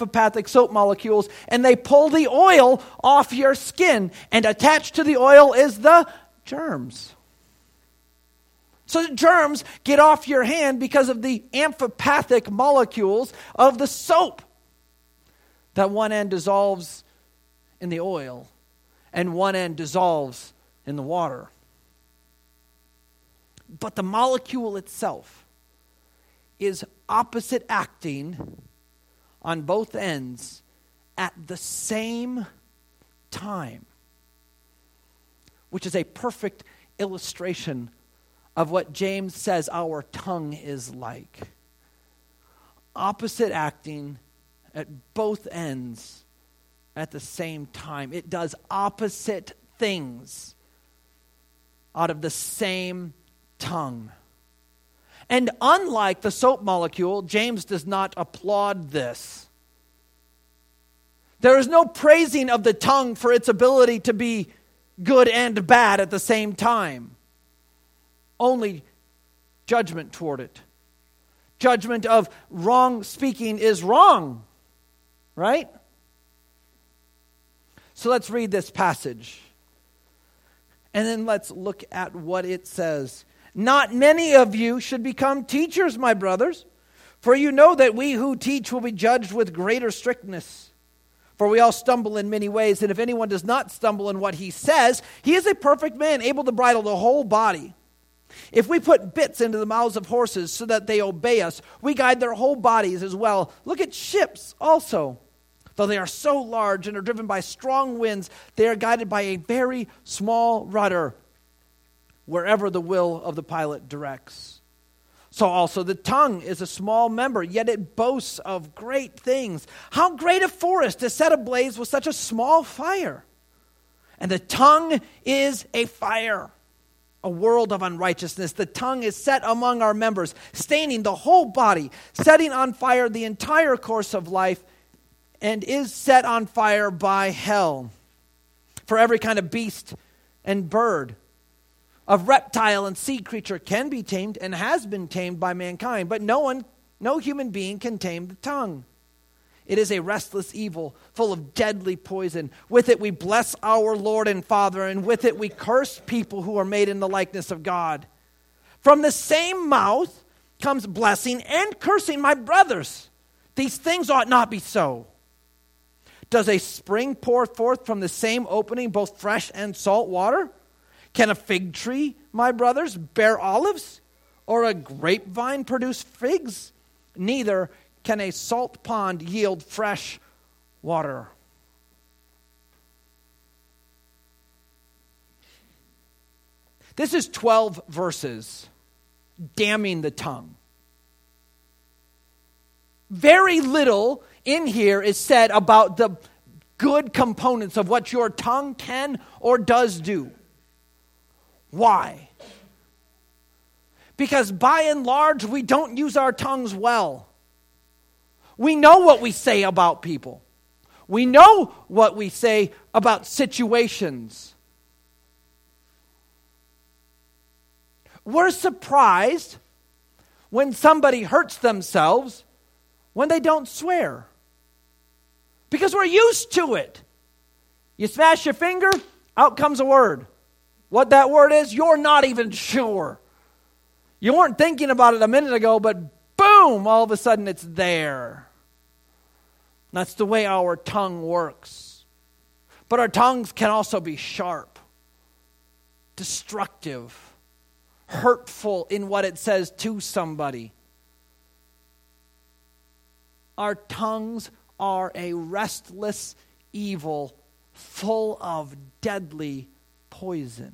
amphipathic soap molecules, and they pull the oil off your skin. And attached to the oil is the germs. So the germs get off your hand because of the amphipathic molecules of the soap. That one end dissolves in the oil, and one end dissolves in the water. But the molecule itself is opposite acting on both ends at the same time, which is a perfect illustration of what James says our tongue is like. Opposite acting at both ends at the same time. It does opposite things out of the same tongue. And unlike the soap molecule, James does not applaud this. There is no praising of the tongue for its ability to be good and bad at the same time. Only judgment toward it. Judgment of wrong speaking is wrong. Right? So let's read this passage. And then let's look at what it says. Not many of you should become teachers, my brothers, for you know that we who teach will be judged with greater strictness. For we all stumble in many ways, and if anyone does not stumble in what he says, he is a perfect man, able to bridle the whole body. If we put bits into the mouths of horses so that they obey us, we guide their whole bodies as well. Look at ships also. Though they are so large and are driven by strong winds, they are guided by a very small rudder, wherever the will of the pilot directs. So also the tongue is a small member, yet it boasts of great things. How great a forest is set ablaze with such a small fire! And the tongue is a fire, a world of unrighteousness. The tongue is set among our members, staining the whole body, setting on fire the entire course of life, and is set on fire by hell. For every kind of beast and bird, of reptile and sea creature can be tamed and has been tamed by mankind, but no human being can tame the tongue. It is a restless evil, full of deadly poison. With it we bless our Lord and Father, and with it we curse people who are made in the likeness of God. From the same mouth comes blessing and cursing, my brothers. These things ought not be so. Does a spring pour forth from the same opening both fresh and salt water? Can a fig tree, my brothers, bear olives? Or a grapevine produce figs? Neither can a salt pond yield fresh water. This is 12 verses damning the tongue. Very little in here is said about the good components of what your tongue can or does do. Why? Because by and large, we don't use our tongues well. We know what we say about people. We know what we say about situations. We're surprised when somebody hurts themselves when they don't swear. Because we're used to it. You smash your finger, out comes a word. What that word is, you're not even sure. You weren't thinking about it a minute ago, but boom, all of a sudden it's there. That's the way our tongue works. But our tongues can also be sharp, destructive, hurtful in what it says to somebody. Our tongues are a restless evil full of deadly poison.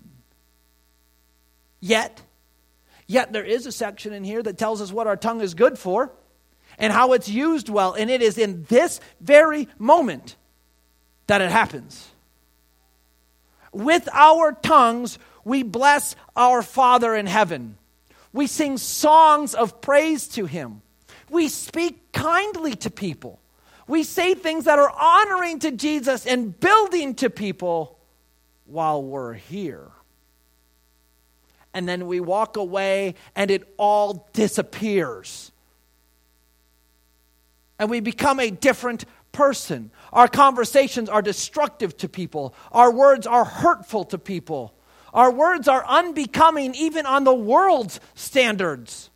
Yet there is a section in here that tells us what our tongue is good for and how it's used well. And it is in this very moment that it happens. With our tongues, we bless our Father in heaven. We sing songs of praise to Him. We speak kindly to people. We say things that are honoring to Jesus and building to people while we're here. And then we walk away and it all disappears. and we become a different person. Our conversations are destructive to people. Our words are hurtful to people. Our words are unbecoming even on the world's standards.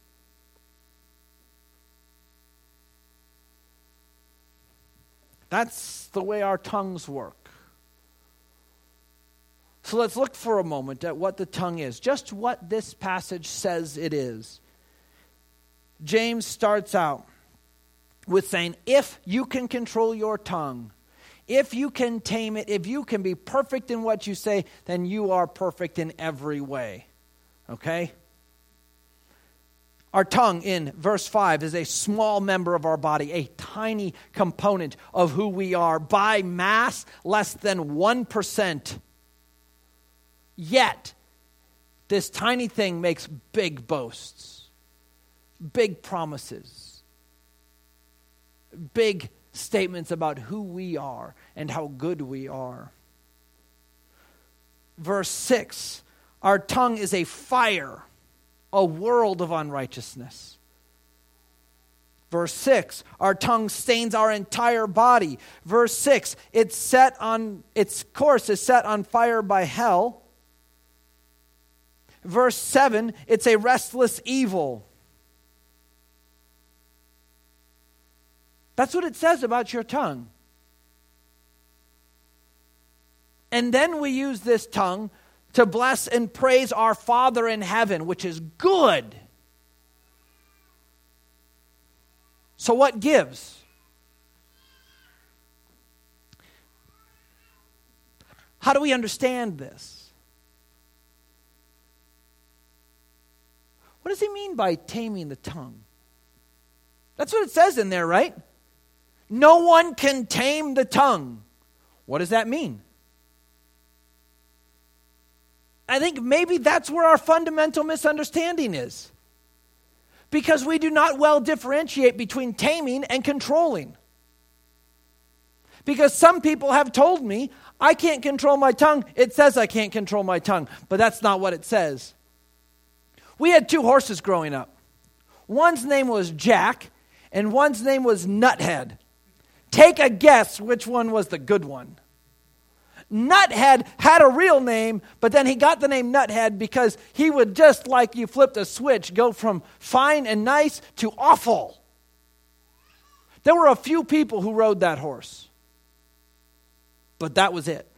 That's the way our tongues work. So let's look for a moment at what the tongue is, just what this passage says it is. James starts out with saying, if you can control your tongue, if you can tame it, if you can be perfect in what you say, then you are perfect in every way. Okay? Our tongue in verse 5 is a small member of our body, a tiny component of who we are. By mass, less than 1%. Yet, this tiny thing makes big boasts, big promises, big statements about who we are and how good we are. Verse 6, our tongue is a fire, a world of unrighteousness. Verse 6, our tongue stains our entire body. Verse 6, its course is set on fire by hell. Verse 7, it's a restless evil. That's what it says about your tongue. And then we use this tongue to bless and praise our Father in heaven, which is good. So what gives? How do we understand this? What does he mean by taming the tongue? That's what it says in there, right? No one can tame the tongue. What does that mean? I think maybe that's where our fundamental misunderstanding is. Because we do not well differentiate between taming and controlling. Because some people have told me, I can't control my tongue. It says I can't control my tongue, but that's not what it says. We had 2 horses growing up. One's name was Jack, and one's name was Nuthead. Take a guess which one was the good one. Nuthead had a real name, but then he got the name Nuthead because he would, just like you flipped a switch, go from fine and nice to awful. There were a few people who rode that horse, but that was it.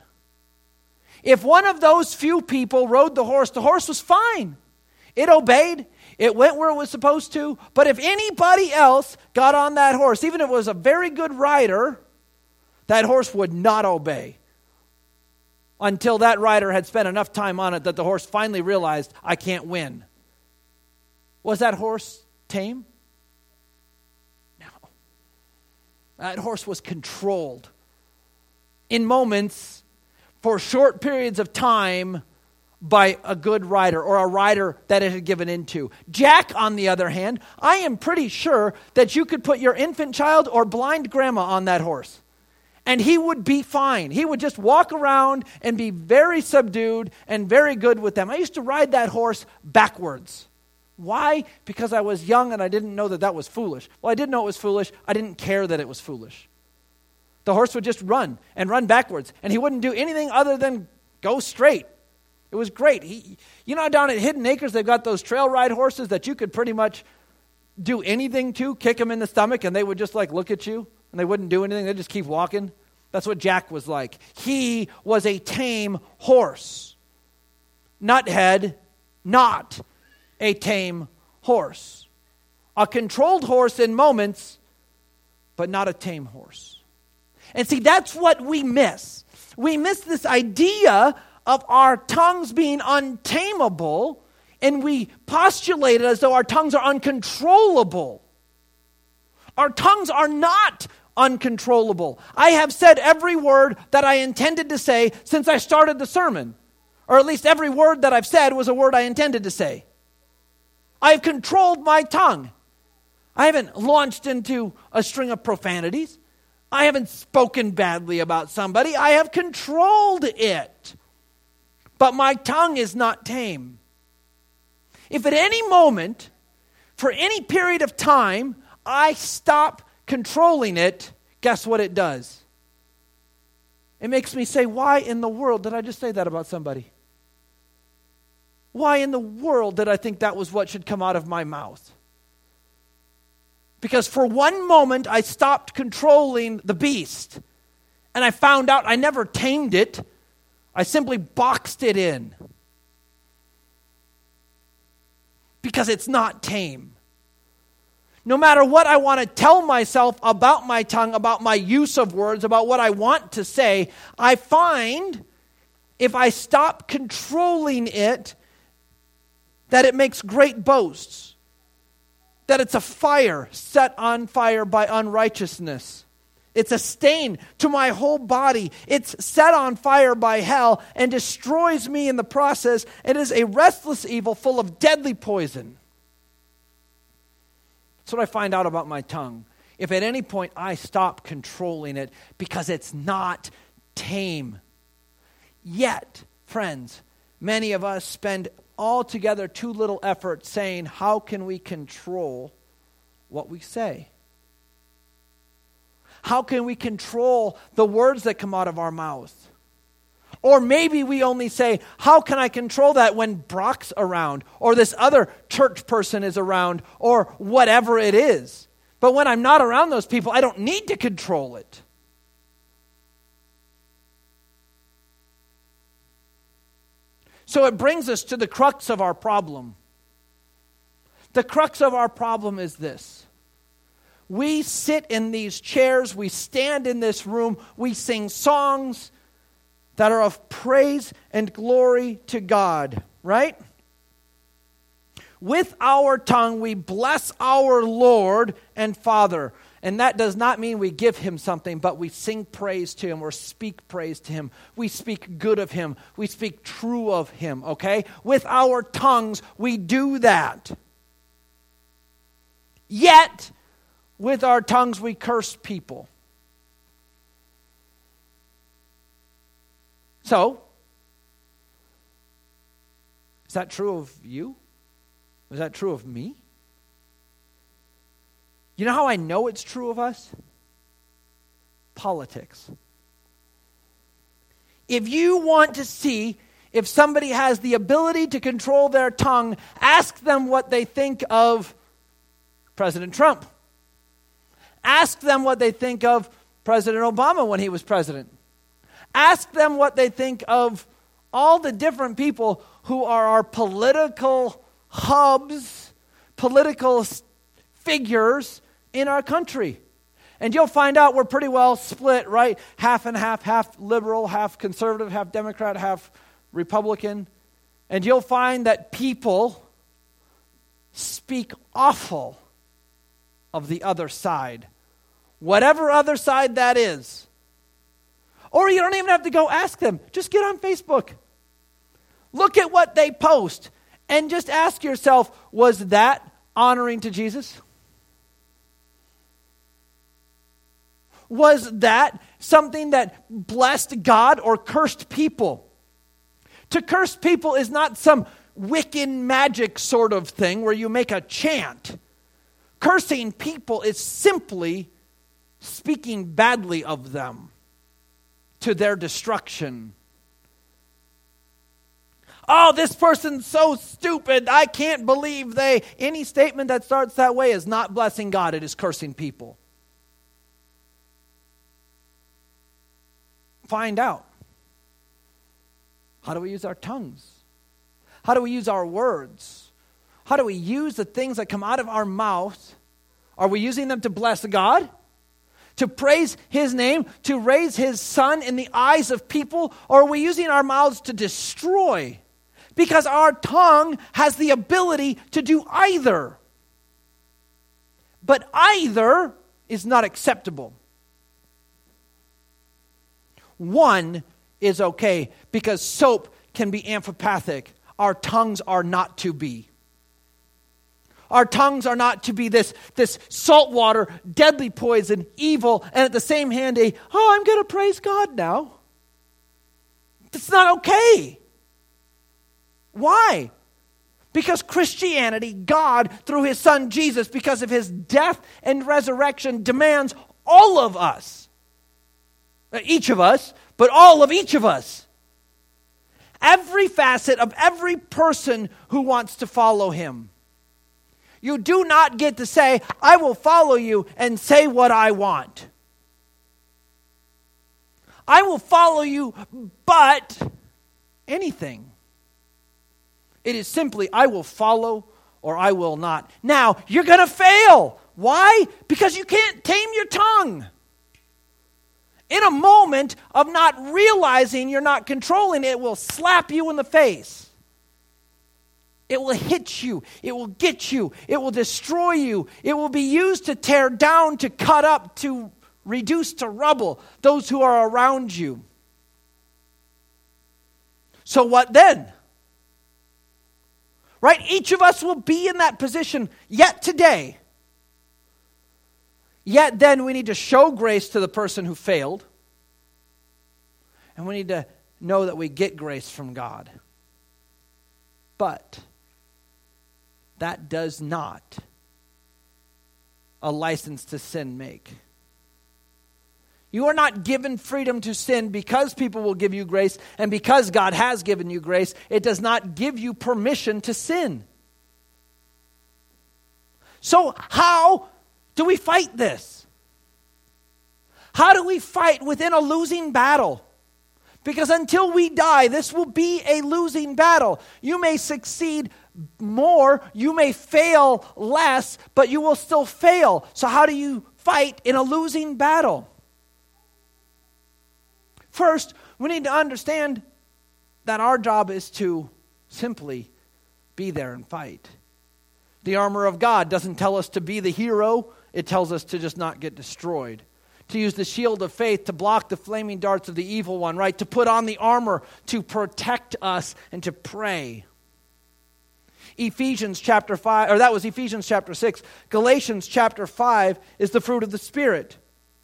If one of those few people rode the horse was fine. It obeyed. It went where it was supposed to. But if anybody else got on that horse, even if it was a very good rider, that horse would not obey until that rider had spent enough time on it that the horse finally realized, I can't win. Was that horse tame? No. That horse was controlled in moments for short periods of time by a good rider or a rider that it had given into. Jack, on the other hand, I am pretty sure that you could put your infant child or blind grandma on that horse, and he would be fine. He would just walk around and be very subdued and very good with them. I used to ride that horse backwards. Why? Because I was young and I didn't know that that was foolish. Well, I did know it was foolish. I didn't care that it was foolish. The horse would just run and run backwards, and he wouldn't do anything other than go straight. It was great. Down at Hidden Acres, they've got those trail ride horses that you could pretty much do anything to, kick them in the stomach, and they would just look at you, and they wouldn't do anything. They'd just keep walking. That's what Jack was like. He was a tame horse. Nuthead, not a tame horse. A controlled horse in moments, but not a tame horse. And see, that's what we miss. We miss this idea of our tongues being untamable, and we postulate it as though our tongues are uncontrollable. Our tongues are not uncontrollable. I have said every word that I intended to say since I started the sermon. Or at least every word that I've said was a word I intended to say. I have controlled my tongue. I haven't launched into a string of profanities. I haven't spoken badly about somebody. I have controlled it. But my tongue is not tame. If at any moment, for any period of time, I stop controlling it, guess what it does? It makes me say, why in the world did I just say that about somebody? Why in the world did I think that was what should come out of my mouth? Because for one moment I stopped controlling the beast, and I found out I never tamed it. I simply boxed it in. Because it's not tame. No matter what I want to tell myself about my tongue, about my use of words, about what I want to say, I find if I stop controlling it, that it makes great boasts. That it's a fire set on fire by unrighteousness. It's a stain to my whole body. It's set on fire by hell and destroys me in the process. It is a restless evil full of deadly poison. That's what I find out about my tongue. If at any point I stop controlling it because it's not tame. Yet, friends, many of us spend altogether too little effort saying, how can we control what we say? How can we control the words that come out of our mouth? Or maybe we only say, how can I control that when Brock's around, or this other church person is around, or whatever it is. But when I'm not around those people, I don't need to control it. So it brings us to the crux of our problem. The crux of our problem is this. We sit in these chairs, we stand in this room, we sing songs that are of praise and glory to God, right? With our tongue, we bless our Lord and Father. And that does not mean we give him something, but we sing praise to him or speak praise to him. We speak good of him. We speak true of him, okay? With our tongues, we do that. Yet, with our tongues, we curse people. So, is that true of you? Is that true of me? You know how I know it's true of us? Politics. If you want to see if somebody has the ability to control their tongue, ask them what they think of President Trump. Ask them what they think of President Obama when he was president. Ask them what they think of all the different people who are our political hubs, political figures in our country. And you'll find out we're pretty well split, right? Half and half liberal, half conservative, half Democrat, half Republican. And you'll find that people speak awful of the other side. Whatever other side that is. Or you don't even have to go ask them. Just get on Facebook. Look at what they post. And just ask yourself, was that honoring to Jesus? Was that something that blessed God or cursed people? To curse people is not some Wiccan magic sort of thing where you make a chant. Cursing people is simply speaking badly of them to their destruction. Oh, this person's so stupid. I can't believe they... Any statement that starts that way is not blessing God. It is cursing people. Find out. How do we use our tongues? How do we use our words? How do we use the things that come out of our mouth? Are we using them to bless God? To praise his name? To raise his son in the eyes of people? Or are we using our mouths to destroy? Because our tongue has the ability to do either. But either is not acceptable. One is okay because soap can be amphipathic. Our tongues are not to be. Our tongues are not to be this salt water, deadly poison, evil, and at the same hand I'm going to praise God now. That's not okay. Why? Because Christianity, God, through his son Jesus, because of his death and resurrection, demands all of us. Each of us, but all of each of us. Every facet of every person who wants to follow him. You do not get to say, I will follow you and say what I want. I will follow you, but anything. It is simply, I will follow or I will not. Now, you're going to fail. Why? Because you can't tame your tongue. In a moment of not realizing you're not controlling it, it will slap you in the face. It will hit you. It will get you. It will destroy you. It will be used to tear down, to cut up, to reduce to rubble those who are around you. So what then? Right? Each of us will be in that position yet today. Yet then we need to show grace to the person who failed. And we need to know that we get grace from God. But that does not a license to sin make. You are not given freedom to sin because people will give you grace and because God has given you grace. It does not give you permission to sin. So how do we fight this? How do we fight within a losing battle? Because until we die, this will be a losing battle. You may succeed more, you may fail less, but you will still fail. So how do you fight in a losing battle? First, we need to understand that our job is to simply be there and fight. The armor of God doesn't tell us to be the hero. It tells us to just not get destroyed. To use the shield of faith to block the flaming darts of the evil one, right? To put on the armor to protect us and to pray. Ephesians chapter 5, or that was Ephesians chapter 6. Galatians chapter 5 is the fruit of the Spirit.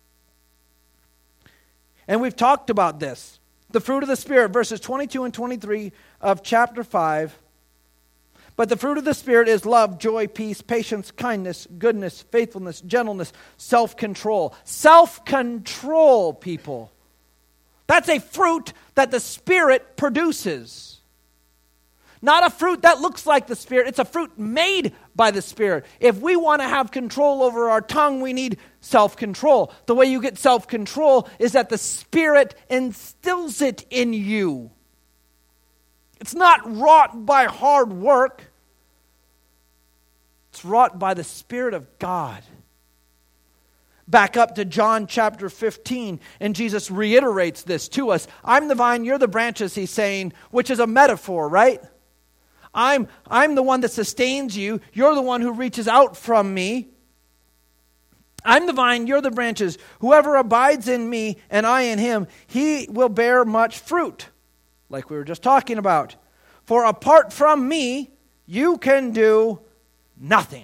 And we've talked about this. The fruit of the Spirit, verses 22 and 23 of chapter 5. But the fruit of the Spirit is love, joy, peace, patience, kindness, goodness, faithfulness, gentleness, self-control. Self-control, people. That's a fruit that the Spirit produces. Not a fruit that looks like the Spirit. It's a fruit made by the Spirit. If we want to have control over our tongue, we need self-control. The way you get self-control is that the Spirit instills it in you. It's not wrought by hard work. It's wrought by the Spirit of God. Back up to John chapter 15, and Jesus reiterates this to us. I'm the vine, you're the branches, he's saying, which is a metaphor, right? I'm the one that sustains you. You're the one who reaches out from me. I'm the vine, you're the branches. Whoever abides in me and I in him, he will bear much fruit, like we were just talking about. For apart from me, you can do nothing.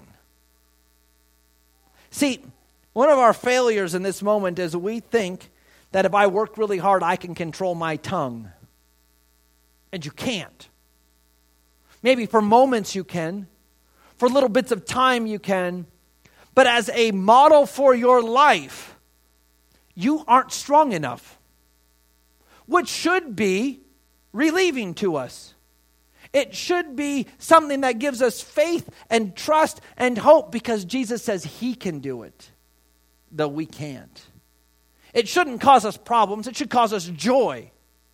See, one of our failures in this moment is we think that if I work really hard, I can control my tongue. And you can't. Maybe for moments you can. For little bits of time you can. But as a model for your life, you aren't strong enough. Which should be relieving to us. It should be something that gives us faith and trust and hope because Jesus says he can do it, though we can't. It shouldn't cause us problems. It should cause us joy.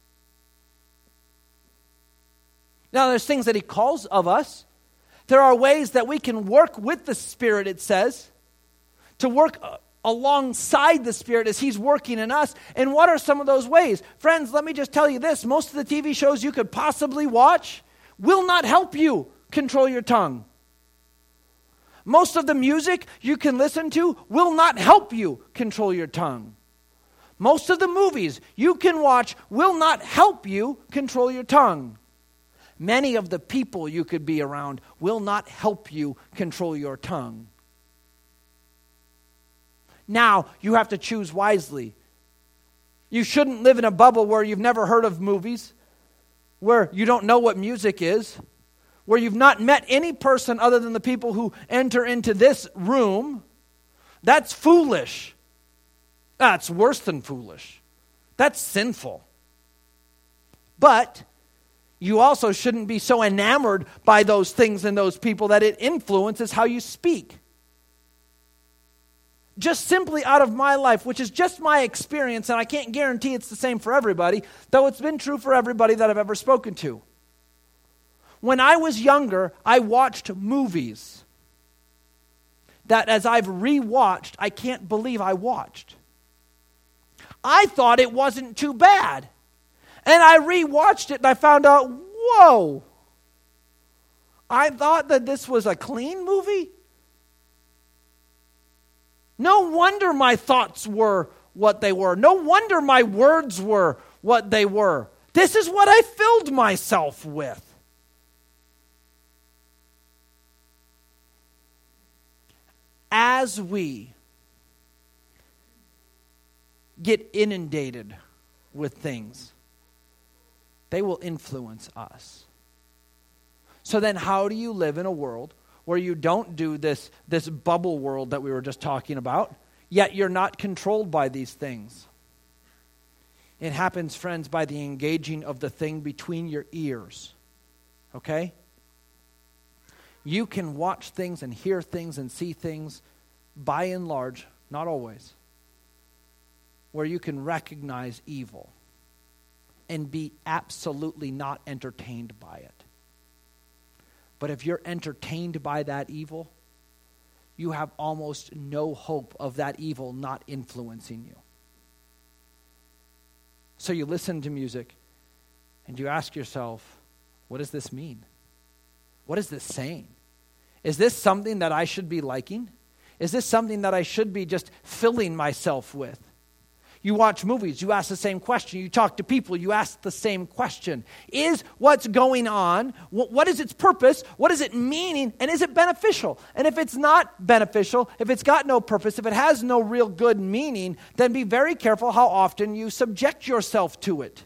Now, there's things that he calls of us. There are ways that we can work with the Spirit, it says, to work alongside the Spirit as he's working in us. And what are some of those ways? Friends, let me just tell you this. Most of the TV shows you could possibly watch will not help you control your tongue. Most of the music you can listen to will not help you control your tongue. Most of the movies you can watch will not help you control your tongue. Many of the people you could be around will not help you control your tongue. Now, you have to choose wisely. You shouldn't live in a bubble where you've never heard of movies, where you don't know what music is, where you've not met any person other than the people who enter into this room, that's foolish. That's worse than foolish. That's sinful. But you also shouldn't be so enamored by those things and those people that it influences how you speak. Just simply out of my life, which is just my experience, and I can't guarantee it's the same for everybody, though it's been true for everybody that I've ever spoken to. When I was younger, I watched movies that as I've rewatched, I can't believe I watched. I thought it wasn't too bad. And I rewatched it and I found out, whoa, I thought that this was a clean movie? No wonder my thoughts were what they were. No wonder my words were what they were. This is what I filled myself with. As we get inundated with things, they will influence us. So then how do you live in a world where you don't do this bubble world that we were just talking about, yet you're not controlled by these things? It happens, friends, by the engaging of the thing between your ears. Okay? You can watch things and hear things and see things, by and large, not always, where you can recognize evil and be absolutely not entertained by it. But if you're entertained by that evil, you have almost no hope of that evil not influencing you. So you listen to music and you ask yourself, what does this mean? What is this saying? Is this something that I should be liking? Is this something that I should be just filling myself with? You watch movies, you ask the same question. You talk to people, you ask the same question. Is what's going on, what is its purpose? What is it meaning? And is it beneficial? And if it's not beneficial, if it's got no purpose, if it has no real good meaning, then be very careful how often you subject yourself to it.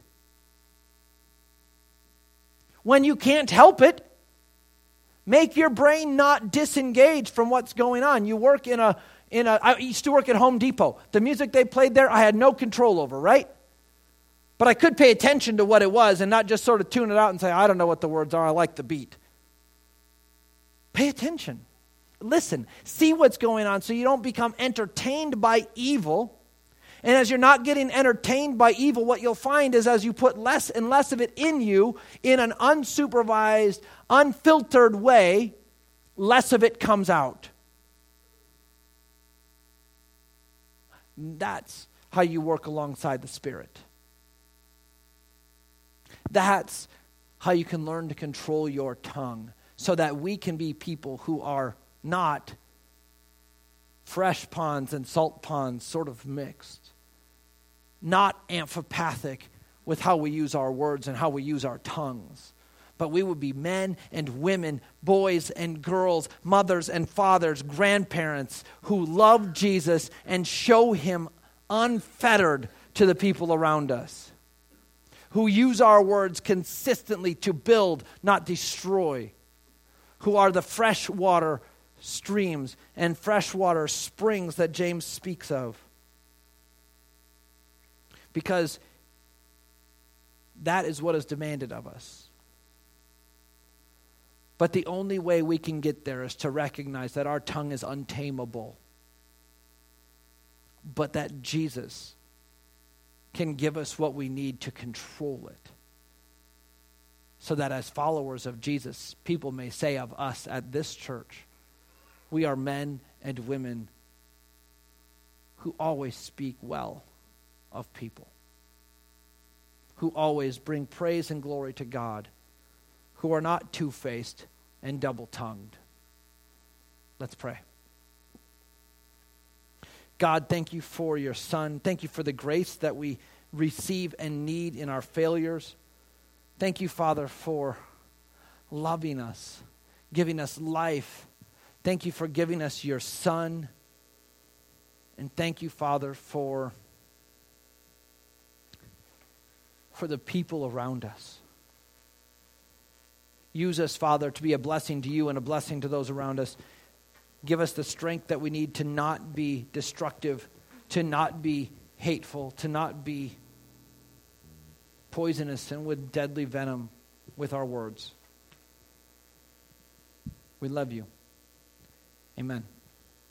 When you can't help it, make your brain not disengage from what's going on. You work I used to work at Home Depot. The music they played there, I had no control over, right? But I could pay attention to what it was and not just sort of tune it out and say, I don't know what the words are, I like the beat. Pay attention. Listen. See what's going on so you don't become entertained by evil. And as you're not getting entertained by evil, what you'll find is as you put less and less of it in you, in an unsupervised, unfiltered way, less of it comes out. That's how you work alongside the Spirit. That's how you can learn to control your tongue so that we can be people who are not fresh ponds and salt ponds sort of mixed. Not amphipathic with how we use our words and how we use our tongues. But we would be men and women, boys and girls, mothers and fathers, grandparents who love Jesus and show him unfettered to the people around us. Who use our words consistently to build, not destroy. Who are the freshwater streams and freshwater springs that James speaks of. Because that is what is demanded of us. But the only way we can get there is to recognize that our tongue is untamable. But that Jesus can give us what we need to control it. So that as followers of Jesus, people may say of us at this church, we are men and women who always speak well of people, who always bring praise and glory to God, who are not two-faced and double-tongued. Let's pray. God, thank you for your Son. Thank you for the grace that we receive and need in our failures. Thank you, Father, for loving us, giving us life. Thank you for giving us your Son. And thank you, Father, for the people around us. Use us, Father, to be a blessing to you and a blessing to those around us. Give us the strength that we need to not be destructive, to not be hateful, to not be poisonous and with deadly venom with our words. We love you. Amen.